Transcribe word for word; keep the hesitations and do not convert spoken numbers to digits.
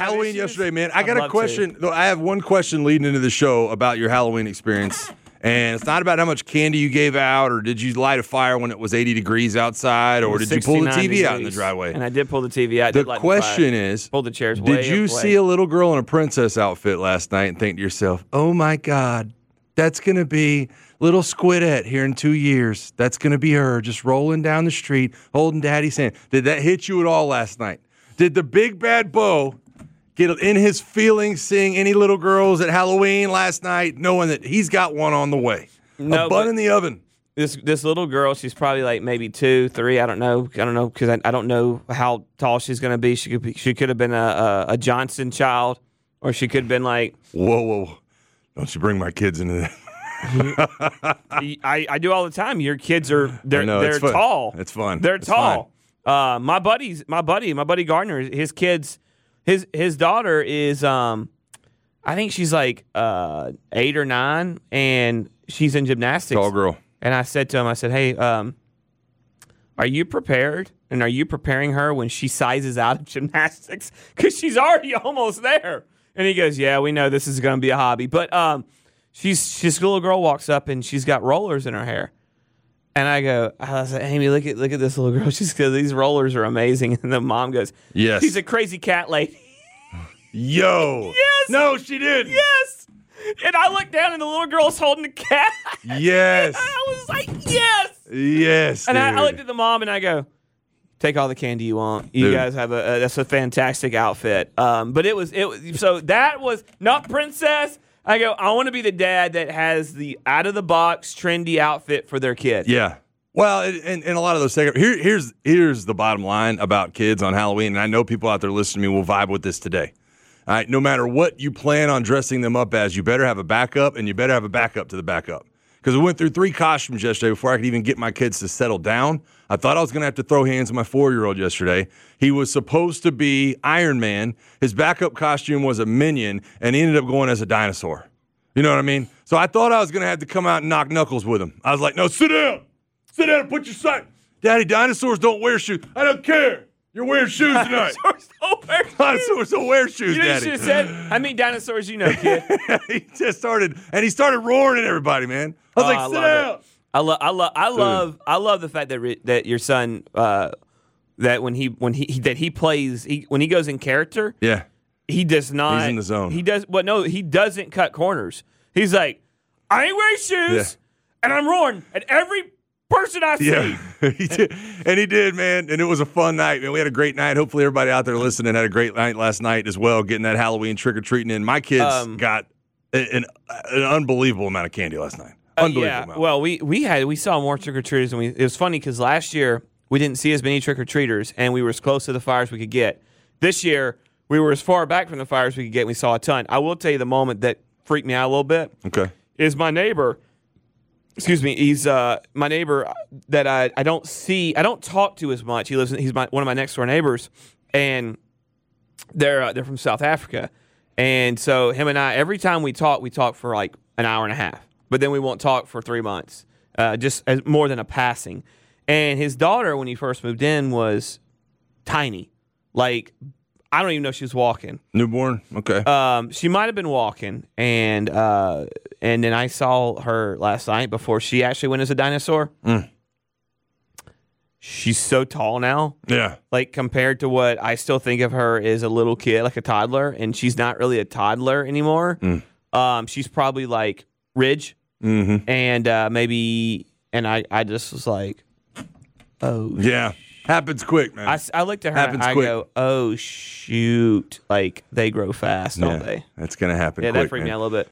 Halloween issues? yesterday, man. I I'd got a love question. to. Though I have one question leading into the show about your Halloween experience. And it's not about how much candy you gave out, or did you light a fire when it was eighty degrees outside, or did you pull the T V sixty-nine out in the degrees. driveway? And I did pull the T V out. I The did light question the fire. is, Pulled the chairs did way you up, see way. a little girl in a princess outfit last night and think to yourself, oh my God, that's going to be little Squidette here in two years. That's going to be her just rolling down the street, holding daddy's hand. Did that hit you at all last night? Did the big bad Bo get in his feelings seeing any little girls at Halloween last night, knowing that he's got one on the way? No, a bun but- in the oven. This this little girl, she's probably like maybe two, three. I don't know. I don't know because I, I don't know how tall she's going to be. She could be, she could have been a, a a Johnson child, or she could have been like. Whoa, whoa! Don't you bring my kids into that? I, I do all the time. Your kids are they're know, they're it's fun. tall. It's fun. They're It's tall. Uh, my buddy's my buddy my buddy Gardner. His kids, his his daughter is um, I think she's like uh eight or nine, and she's in gymnastics. Tall girl. And I said to him, I said, hey, um, are you prepared? And are you preparing her when she sizes out of gymnastics? Because she's already almost there. And he goes, yeah, we know this is going to be a hobby. But um, she's this little girl walks up, and she's got rollers in her hair. And I go, I said, Amy, look at look at this little girl. She's goes, these rollers are amazing. And the mom goes, Yes. she's a crazy cat lady. Yo. Yes. No, she didn't. Yes. And I looked down, and the little girl's holding the cat. Yes. I was like, yes. Yes. And I, I dude. looked at the mom and I go, take all the candy you want. You Dude. guys have a, a that's a fantastic outfit. Um, but it was it was so that was not princess. I go, I want to be the dad that has the out of the box trendy outfit for their kid. Yeah. Well, and, and a lot of those things. Here, here's here's the bottom line about kids on Halloween, and I know people out there listening to me will vibe with this today. All right, no matter what you plan on dressing them up as, you better have a backup, and you better have a backup to the backup. Because we went through three costumes yesterday before I could even get my kids to settle down. I thought I was going to have to throw hands on my four-year-old yesterday. He was supposed to be Iron Man. His backup costume was a minion, and he ended up going as a dinosaur. You know what I mean? So I thought I was going to have to come out and knock knuckles with him. I was like, no, sit down. Sit down and put your side. Daddy, dinosaurs don't wear shoes. I don't care. You're wearing shoes tonight. Dinosaurs don't wear shoes. Dinosaurs don't wear shoes, You know, you Daddy. should have said, I mean dinosaurs, you know, kid. He just started, and he started roaring at everybody, man. I was Oh, like, I sit love down. it. I love, I love, I love, I love the fact that re- that your son, uh, that when he when he that he plays, he, when he goes in character, Yeah. he does not. He's in the zone. He does, but no, he doesn't cut corners. He's like, I ain't wearing shoes, Yeah. and I'm roaring at every person I see. Yeah, he did. And he did, man. And it was a fun night, man. We had a great night. Hopefully everybody out there listening had a great night last night as well, getting that Halloween trick-or-treating in. My kids Um, got an, an unbelievable amount of candy last night. Uh, Unbelievable yeah. amount. Well, we we had we saw more trick or treaters than we. It was funny because last year we didn't see as many trick or treaters, and we were as close to the fires we could get. This year we were as far back from the fires we could get. And we saw a ton. I will tell you the moment that freaked me out a little bit. Okay. Is my neighbor. Excuse me. He's uh my neighbor that I, I don't see. I don't talk to as much. He lives. In, he's my one of my next door neighbors, and they're uh, they're from South Africa, and so him and I every time we talk, we talk for like an hour and a half. But then we won't talk for three months, uh, just as more than a passing. And his daughter, when he first moved in, was tiny. Like, I don't even know if she was walking. Newborn? Okay. Um, she might have been walking. And uh, and then I saw her last night before she actually went as a dinosaur. Mm. She's so tall now. Yeah. Like, compared to what I still think of her as a little kid, like a toddler. And she's not really a toddler anymore. Mm. Um, she's probably like Ridge. Mm-hmm. And uh, maybe, and I, I just was like, oh. Yeah. Happens quick, man. I, I looked at her Happens and I quick. go, oh, shoot. Like, they grow fast, don't yeah. they? That's going to happen Yeah, quick, that freaked man. me out a little bit.